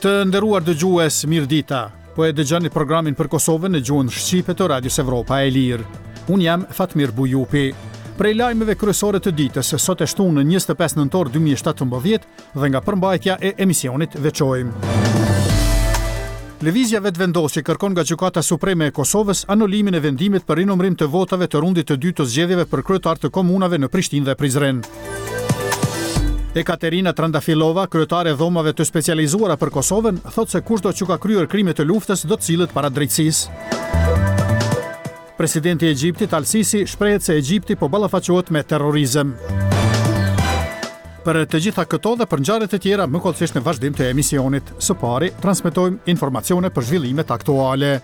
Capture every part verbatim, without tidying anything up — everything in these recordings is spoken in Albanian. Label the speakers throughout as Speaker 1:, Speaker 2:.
Speaker 1: Të nderuar dëgjues, mirëdita. Po e dëgjoni programin për Kosovën në gjuhën shqipe të Radios Evropa e Lirë. Unë jam Fatmir Bujupi. Prej lajmeve kryesore të ditës, sot e shtunë në njëzet e pesë nëntor dy mijë e shtatëmbëdhjetë dhe nga përmbajtja e emisionit veçojmë. Lëvizja vetëvendosje kërkon nga Gjykata Supreme e Kosovës anulimin e vendimit për rinumërim të votave të rundit të dytë të zgjedhjeve për kryetar të komunave në Prishtinë dhe Prizren. Ekaterina Trandafilova, kryetare e dhomave të specializuara për Kosovën, thotë se kushdo që ka kryer krime të luftës do të cilët para drejtësisë. Presidenti i Egjiptit Al-Sisi shprehet se Egjipti po ballafaqohet me terrorizëm. Për të gjitha këto dhe për ngjarje të tjera, më kollësisht në vazhdim të emisionit. Së pari, transmetojmë informacione për zhvillimet aktuale.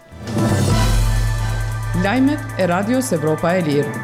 Speaker 2: Lajmet e Radios Evropa e Lirë.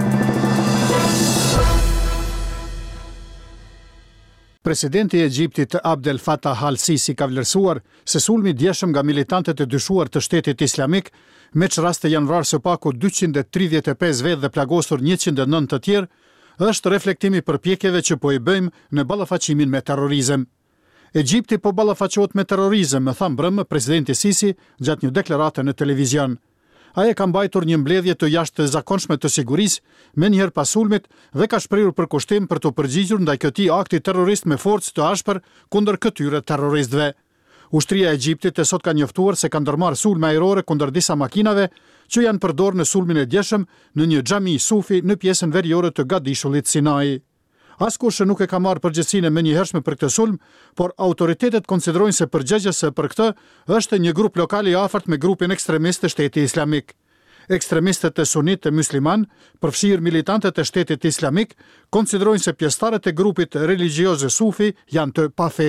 Speaker 1: Presidenti i Egjiptit Abdel Fattah Al-Sisi ka vlerësuar se sulmi djeshëm nga militantët e dyshuar të Shtetit Islamik, me çraste janë vrarë së paku dyqind e tridhjetë e pesë vetë dhe plagosur njëqind e nëntë të tjerë, është reflektimi i përpjekjeve që po i bëjmë në ballafaqimin me terrorizëm. Egjipti po ballafaqohet me terrorizëm, më tha mbrëmë presidenti Sisi gjatë një deklarate në televizion. Ai ka mbajtur një mbledhje të jashtëzakonshme të sigurisë, menjëherë pas sulmit, dhe ka shprehur përkushtim për të përgjigjur ndaj këtij akti terrorist me forcë të ashpër kundër këtyre terroristëve. Ushtria e Egjiptit e sot ka njoftuar se ka ndërmarrë sulme ajrore kundër disa makinave që janë përdorur në sulmin e djeshëm në një xhami sufi në pjesën veriore të Gadishullit Sinai. Askush nuk e ka marrë përgjegjësinë e menjëhershme për këtë sulm, por autoritetet konsiderojnë se përgjegjëse për këtë është një grup lokal i afërt me grupin ekstremist të Shtetit Islamik. Ekstremistët e sunit të musliman, përfshirë militantët e Shtetit Islamik, konsiderojnë se pjesëtarët e grupit religjioz sufi janë të pafe.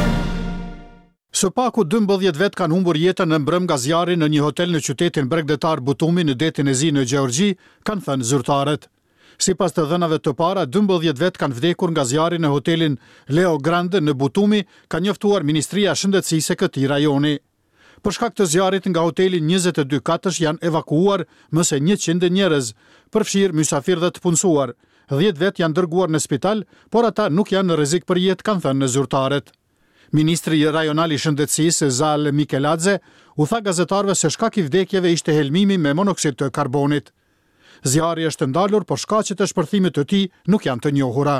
Speaker 1: Së paku dymbëdhjetë vetë kanë humbur jetën në mbrëm nga zjarri në një hotel në qytetin bregdetar Butumi në detin e Zi në Gjeorgji, kanë thënë zyrtarët. Sipas të dhënave të para, dymbëdhjetë vetë kanë vdekur nga zjarri në hotelin Leo Grande në Butumi, ka njoftuar Ministria e Shëndetësisë e këtij rajoni. Për shkak të zjarrit nga hoteli njëzet e dy katësh janë evakuuar më se njëqind njerëz, përfshirë mysafirë dhe të punësuar. dhjetë vetë janë dërguar në spital, por ata nuk janë në rrezik për jetë, kanë thënë në zyrtarët. Ministri rajonal i shëndetësisë Zal Mikeladze u tha gazetarëve se shkaki i vdekjeve ishte helmimi me monoksid të karbonit. Zjarri është ndalur, por shkaqet e shpërthimit të tij nuk janë të njohura.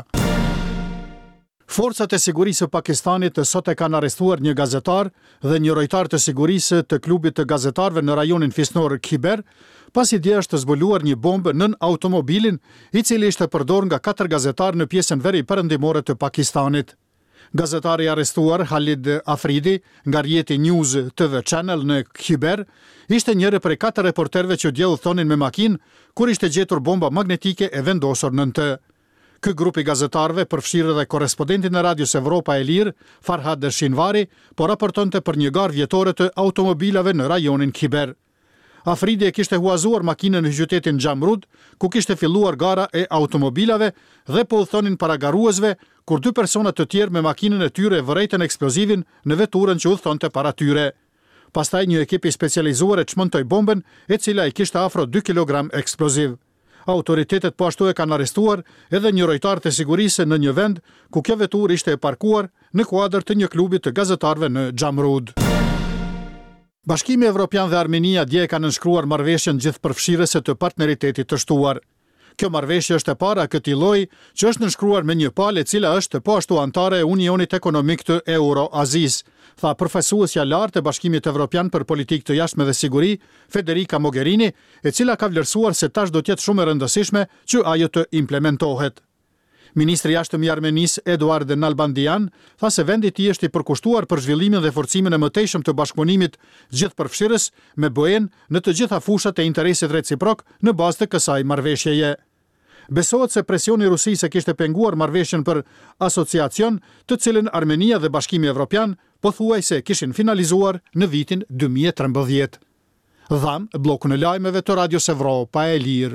Speaker 1: Forcat e sigurisë së Pakistanit sot e kanë arrestuar një gazetar dhe një lojtar të sigurisë të klubit të gazetarëve në rajonin fisnor Khyber, pasi dje është zbuluar një bombë nën automobilin, i cili ishte përdorur nga katër gazetarë në pjesën veri perëndimore të Pakistanit. Gazetari arrestuar, Khalid Afridi, nga rjeti News T V Channel në Khyber, ishte njëri prej katër reporterëve që dje udhtonin me makinë kur ishte gjetur bomba magnetike e vendosur nën të. Ky grup i gazetarëve përfshirë dhe korrespondentin e Radios Evropa e Lirë, Farhad Shinvari, po raportonte për një garë vjetore të automobilave në rajonin Khyber. Afridi e kishte huazuar makinën në qytetin Xhamrud, ku kishte filluar gara e automobilave dhe po udhtonin para garuesve, kur dy persona të tjerë me makinën e tyre vërejtën eksplozivin në veturën që udhtonte para tyre. Pastaj një ekip i specializuar e çmontoi bombën, e cila i kishte afro dy kilogram eksploziv. Autoritetet po ashtu e kanë arrestuar edhe një lojtar të sigurisë në një vend ku kjo veturë ishte e parkuar në kuadër të një klubi të gazetarëve në Xhamrud. Bashkimi Evropian dhe Armenia dje kanë nënshkruar marrëveshjen gjithëpërfshirëse të partneritetit të shtuar. Kjo marrëveshje është e para këtij lloji që është nënshkruar me një palë e cila është po ashtu antare e Unionit Ekonomik të Euro-Azisë, tha përfaqësuesja lartë e Bashkimit Evropian për politikë të jashtme dhe siguri, Federica Mogherini, e cila ka vlerësuar se tash do të jetë shumë e rëndësishme që ajo të implementohet. Ministri i jashtëm i Armenisë Eduard Nalbandian tha se vendi i tij është i përkushtuar për zhvillimin dhe forcimin e mëtejshëm të bashkëpunimit gjithëpërfshirës me B E-n në të gjitha fushat e interesit reciprok në bazë të kësaj marrëveshjeje. Besohet se presioni i Rusisë kishte penguar marrëveshjen për asociacion, të cilën Armenia dhe Bashkimi Evropian pothuajse kishin finalizuar në vitin dy mijë e trembëdhjetë. Dham bllokun e lajmeve të Radios Evropa e Lirë.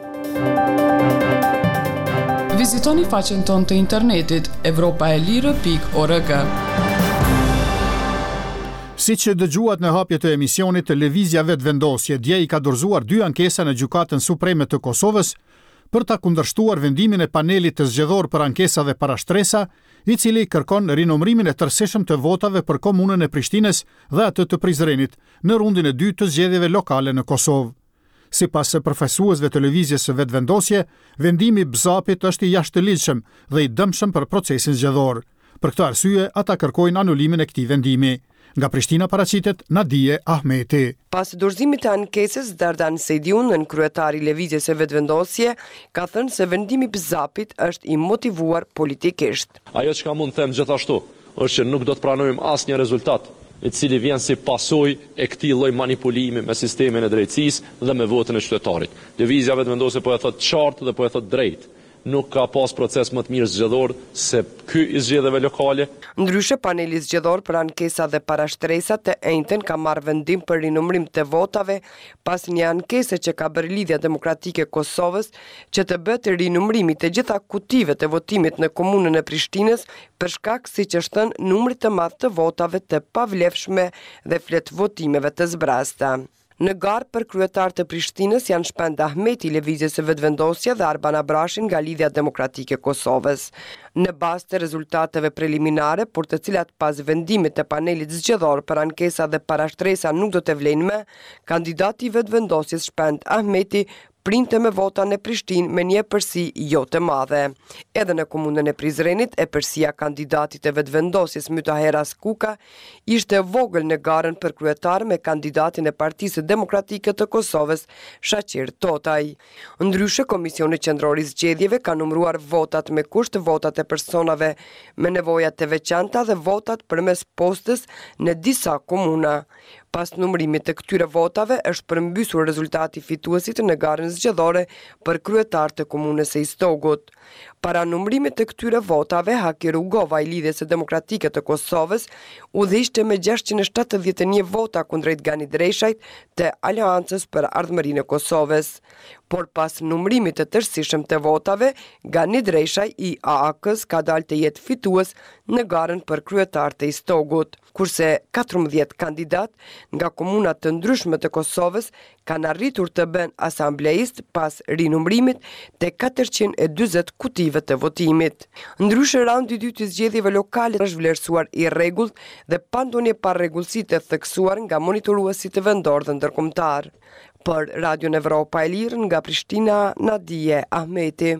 Speaker 2: Vizitoni faqen tonë të internetit evropaelire pikë org.
Speaker 1: Si që dëgjuat në hapje të emisionit, lëvizja vetëvendosje dje i ka dorëzuar dy ankesa në Gjykatën Supreme të Kosovës për ta kundërshtuar vendimin e panelit të zgjedhor për ankesa dhe parashtresa, i cili kërkon rinomërimin e tërësishëm të votave për komunën e Prishtinës dhe atë të Prizrenit në rundin e dytë të zgjedhjeve lokale në Kosovë. Sipas përfaqësuesve të lëvizjes së vetëvendosje, vendimi i B Z A P-it është i jashtëligjshëm dhe i dëmshëm për procesin zgjedhor. Për këtë arsye, ata kërkojnë anulimin e këtij vendimi. Nga Prishtina paraqitet Nadije Ahmeti.
Speaker 3: Pas dorëzimit të ankesës, Dardan Sejdiun, në kryetari i lëvizjes së vetëvendosje, ka thënë se vendimi i B Z A P-it është i motivuar politikisht.
Speaker 4: Ajo që ka mund të them gjithashtu është që nuk do të pranojmë asnjë rezultat i cili vjen si pasojë e këtij lloji manipulimi me sistemin e drejtësisë dhe me votën e qytetarit. Lëvizja vetëvendosje po e thot qartë dhe po e thot drejt. Nuk ka pas proces më të mirë zgjedhor se ky i zgjedhjeve lokale.
Speaker 3: Ndryshe, paneli zgjedhor për ankesa dhe parashtresa të enjtën ka marrë vendim për rinumërim të votave pas një ankese që ka bërë Lidhja Demokratike e Kosovës që të bëhet rinumërimi të gjitha kutive të votimit në komunën e Prishtinës për shkak, siç është thënë, numrit të madh të votave të pavlefshme dhe flet votimeve të zbrasta. Në garë për kryetar të Prishtinës janë Shpend Ahmeti i lëvizjes së vetëvendosje dhe Arban Abrashin nga Lidhja Demokratike e Kosovës. Në bazë të rezultateve preliminare, por të cilat pas vendimit të panelit zgjedhor për ankesa dhe parashtresa nuk do të vlen më, kandidati i vetëvendosjes Shpend Ahmeti printe me vota në Prishtinë me një epërsi jo të madhe. Edhe në komunën e Prizrenit, epërsia kandidatit e vetëvendosjes Mytaheras Kuka ishte vogël në garën për kryetar me kandidatin e Partisë Demokratike të Kosovës, Shaqir Totaj. Ndryshe, Komisioni Qendror i Zgjedhjeve ka numëruar votat me kusht, votat e personave me nevoja të veçanta dhe votat përmes postës në disa komuna. Pas numërimit të këtyre votave është përmbysur rezultati fituesit në garën zgjedhore për kryetar të komunës së Istogut. Para numërimit të këtyre votave, Haki Rugova i Lidhjes së Demokratike të Kosovës udhëhiqte me gjashtëqind e shtatëdhjetë e një vota kundrejt Ganit Dreshajt të Aleancës për Ardhmërinë e Kosovës. Por pas numërimit të tërësishëm të votave, Gani Dreshaj i A A K-s ka dalë të jetë fitues në garën për kryetar të Istogut, kurse katërmbëdhjetë kandidat nga komunat të ndryshme të Kosovës kanë arritur të bën asambleist pas rinumërimit të katërqind e dyzet kutive të votimit. Ndryshe, raundi i dytë i zgjedhjeve lokale është vlerësuar i rregullt dhe pa ndonjë parregullsi të theksuar nga monitoruesit vendor dhe ndërkombëtar. Për Radion Evropa e Lirë, nga Prishtina, Nadije Ahmeti.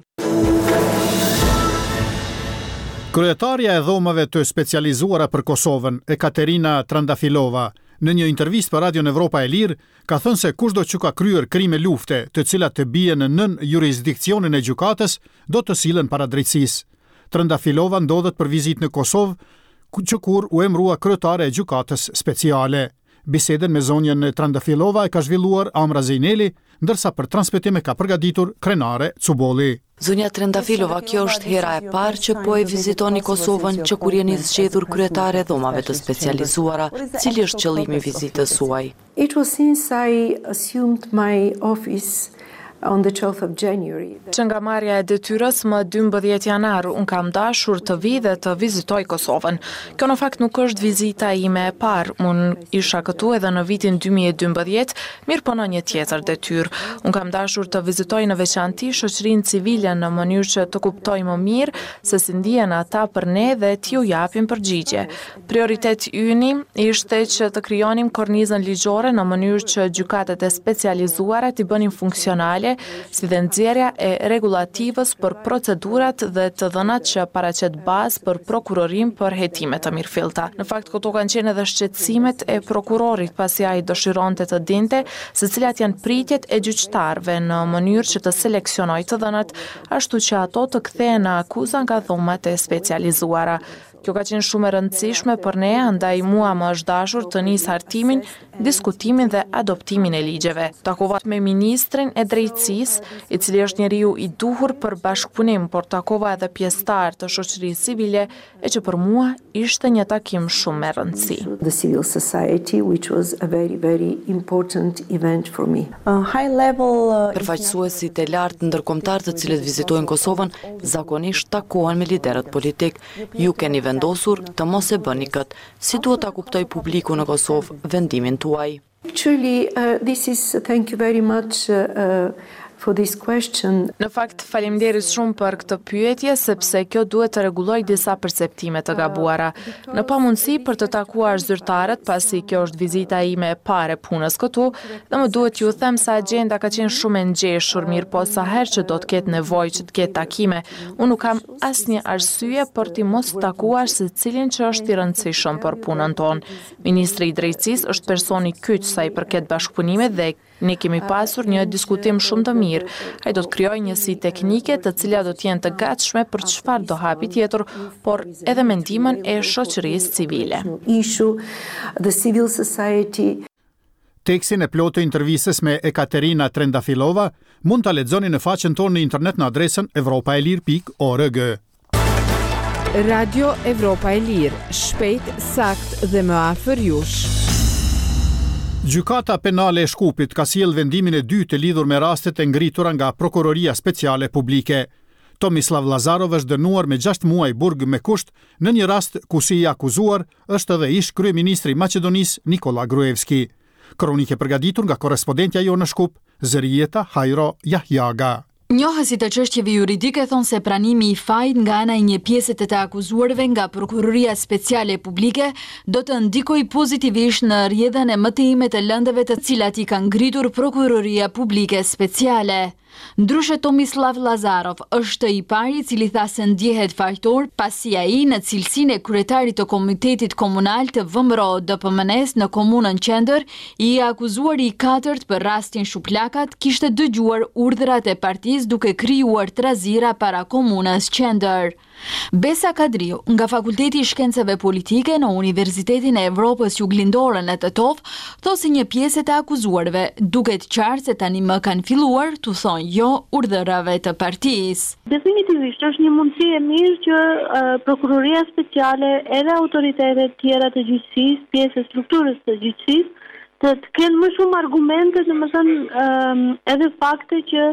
Speaker 1: Kryetarja e dhomave të specializuara për Kosovën, Ekaterina Trandafilova, në një intervistë për Radion Evropa e Lirë, ka thënë se kushdo që ka kryer krime lufte, të cilat të bien në nën jurisdikcionin e gjykatës, do të sillen para drejtësisë. Trandafilova ndodhet për vizitë në Kosovë, që kur u emrua kryetare e gjykatës speciale. Bisedën me zonjën Trandafilova e ka zhvilluar Amra Zejneli, ndërsa për transmetim e ka përgatitur Krenare Cubolli.
Speaker 5: Zonja Trandafilova, kjo është hera e parë që po e vizitoni Kosovën që kur jeni zgjedhur kryetare e dhomave të specializuara. Cili është qëllimi i vizitës suaj?
Speaker 6: It was since I assumed my office on the twelfth of January.
Speaker 7: Që nga marrja e detyrës më dymbëdhjetë janar, unë kam dashur të vi dhe të vizitoj Kosovën. Kjo në fakt nuk është vizita ime e parë. Unë isha këtu edhe në vitin dy mijë e dymbëdhjetë, mirë po në një tjetër detyrë. Unë kam dashur të vizitoj në veçanti shoqërinë civile në mënyrë që të kuptoj më mirë se si ndihen ata për ne dhe t'ju japim përgjigje. Prioritet yni ishte që të krijonim kornizën ligjore në mënyrë që gjykatet e specializuara t'i bënin funksionale, si dhe nxjerrja e rregullativës për procedurat dhe të dhënat që paraqet bazë për prokurorim për hetime të mirëfillta. Në fakt, këto kanë qenë edhe shqetësimet e prokurorit, pasi ai dëshironte të dinte se cilat janë pritjet e gjyqtarëve në mënyrë që të seleksionojë të dhënat, ashtu që ato të kthehen në akuza nga dhomat e specializuara. Kjo ka qenë shumë e rëndësishme për ne, andaj mua më është dashur të nis hartimin, diskutimin dhe adoptimin e ligjeve. Takova me ministrin e drejtësisë, i cili është njeriu i duhur për bashkëpunim, por takova edhe pjesëtar të shoqërisë civile, e që për mua ishte një takim shumë me rëndësi.
Speaker 6: The civil society, which was a very, very important event for me. Uh, high level, uh,
Speaker 5: Përfaqësuesit e lartë ndërkombëtar të cilët vizitojnë Kosovën zakonisht takohen me liderët politik. Ju keni vendosur të mos e bëni këtë. Si duhet ta kuptoj publiku në Kosovë vendimin tuaj?
Speaker 6: Actually, uh, this is, thank you very much uh, for this question.
Speaker 7: Në fakt, faleminderit shumë për këtë pyetje, sepse kjo duhet të rregullojë disa perceptime të gabuara. Në pamundësi për të takuar zyrtarët, pasi kjo është vizita ime e parë e punës këtu, dhe më duhet ju them se agjenda ka qenë shumë e ngjeshur, mirë po sa herë që do të ketë nevojë që të ketë takime, unë nuk kam asnjë arsye për të mos takuar secilin që është i rëndësishëm për punën tonë. Ministri i Drejtësisë është personi kyç sa i përket bashkëpunimit dhe ne kemi pasur një diskutim shumë të mirë. Ai do të krijojë një si teknike të cilat do të jenë të gatshme për çfarë do hapi tjetër, por edhe mendimin e shoqërisë civile.
Speaker 6: Issue, the civil society.
Speaker 1: Tekstin e plotë të intervistës me Ekaterina Trendafilova mund ta lexoni në faqen tonë në internet në adresën evropaelir pikë org.
Speaker 8: Radio Evropa e Lirë, shpejt, sakt dhe më afër jush.
Speaker 1: Gjykata penale e Shkupit ka sjell vendimin e dytë të lidhur me rastet e ngritura nga Prokuroria Speciale Publike. Tomislav Lazarov është dënuar me gjashtë muaj burg me kusht në një rast ku si i akuzuar është edhe ish kryeministri i Maqedonisë Nikola Gruevski. Kronike përgatitur nga korrespondentja jo në Shkup, Zërieta Hajro Jahjaga.
Speaker 9: Njohësit e çështjeve juridike thonë se pranimi i fajit nga ana e një pjese të të akuzuarve nga Prokuroria Speciale Publike do të ndikojë pozitivisht në rrjedhën e më të ime të lëndëve të cilat i ka ngritur Prokuroria Publike Speciale. Ndryshe Tomislav Lazarov është i pari i cili tha se ndjehet fajtor pasi ai në cilësinë e kryetarit të Komitetit Komunal të V M R O D P M N-s në komunën Qendër, i akuzuar i katërt për rastin Shuplakat kishte dëgjuar urdhrat e partisë duke krijuar trazira para komunës Qendër. Besa Kadriu, nga Fakulteti i Shkencave Politike në Universitetin e Evropës Juglindore në Tetov, thosë se një pjesë të akuzuarve duket qartë se tani më kanë filluar të thonë jo urdhërave të partisë.
Speaker 10: Definitivisht është një mundësi e mirë që uh, Prokuroria Speciale edhe autoritetet tjera të gjyqësisë, pjesë e strukturës të gjyqësisë, të, të kenë më shumë argumente, domethënë um, edhe fakte që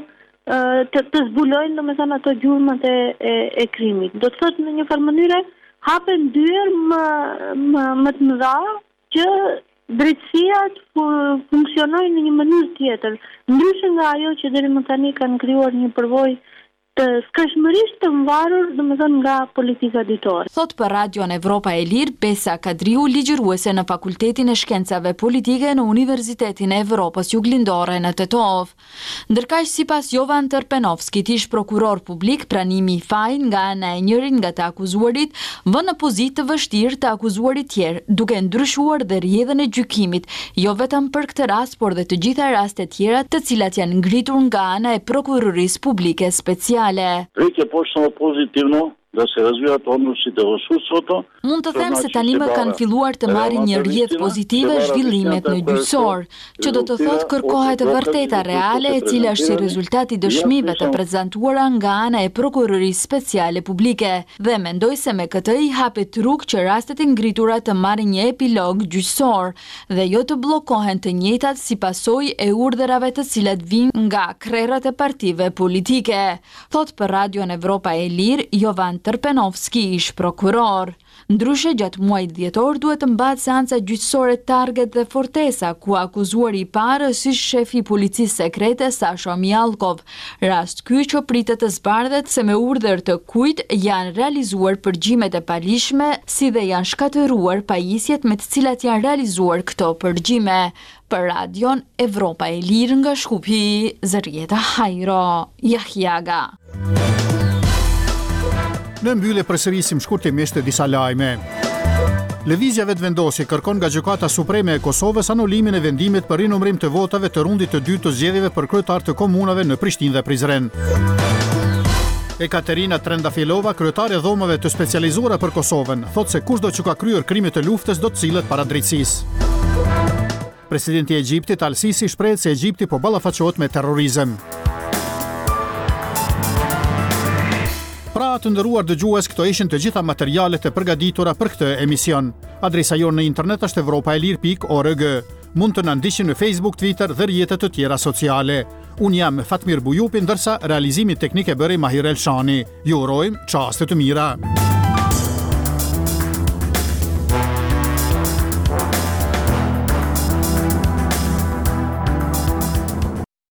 Speaker 10: të, të zbulojnë domethënë ato gjurmët e, e, e krimit. Do të thotë në një farë mënyre hapen dyer më, më, më të mëdha që drejtësia të funksionojë në një mënyrë tjetër, ndryshe nga ajo që deri më tani kanë krijuar një përvojë të skëshmërisht të mvarur, domethënë nga politika ditore.
Speaker 9: Thot për Radion Evropa e Lirë Besa Kadriu, ligjëruese në Fakultetin e Shkencave Politike në Universitetin e Evropës Juglindore në Tetov. Ndërkaq sipas Jovan Tërpenovskit, ish prokuror publik, pranimi i fajit nga ana e njërin nga të akuzuarit vën në pozitë të vështirë të akuzuarit tjerë, duke ndryshuar dhe rrjedhën e gjykimit, jo vetëm për këtë rast, por dhe të gjitha rastet tjera të cilat janë ngritur nga ana e Prokurorisë Publike Speciale.
Speaker 11: Rritje poshtë pozitivno da se razvijat odnosi të sudstvo.
Speaker 9: Mund të them se tani më kanë filluar të marrin një rrjedhë pozitive zhvillimet në gjyqësor, që do të thotë kërkohet vërteta reale e cila është si rezultati i dëshmive të prezantuara nga ana e Prokurorisë Speciale Publike, dhe mendoj se me këtë i hapet rrugë që rastet e ngritura të marrin një epilog gjyqësor dhe jo të bllokohen të njëjtat si pasojë e urdhërave të cilat vijnë nga krerrat e partive politike. Thot për Radion Evropa e Lirë Jovan Tërpenovski, ish prokuror. Ndryshe gjatë muajit dhjetor duhet të mbahet seanca gjyqësore Target dhe Fortesa, ku akuzuari i parë si shefi i policisë sekrete Sasho Mjalkov. Rast ky që pritet të zbardhet se me urdhër të kujt janë realizuar përgjimet e palishme, si dhe janë shkatëruar pajisjet me të cilat janë realizuar këto përgjime. Për Radion Evropa e Lirë nga Shkupi, Zërieta Hajro Jahjaga.
Speaker 1: Në mbyllje përsërisim shkurtimisht të disa lajme. Lëvizja Vetëvendosje kërkon nga Gjykata Supreme e Kosovës anulimin e vendimit për rinumërim të votave të rundit të dytë të zgjedhjeve për kryetar të komunave në Prishtinë dhe Prizren. Ekaterina Trendafilova, kryetare e dhomave të specializuara për Kosovën, thotë se kushdo që ka kryer krime të luftës do të cilët para drejtësisë. Presidenti i Egjiptit Al-Sisi shprehet se Egjipti po ballafaqohet me terrorizëm. Pra të ndëruar dëgjues, këto ishin të gjitha materialet e përgatitura për këtë emision. Adresa jonë në internet është evropaelir pikë org. Mund të na ndiqni në Facebook, Twitter dhe rrjetet të tjera sociale. Unë jam Fatmir Bujupi, ndërsa realizimin teknik e bëri Mahir Elshani. Ju urojmë çaste të mira.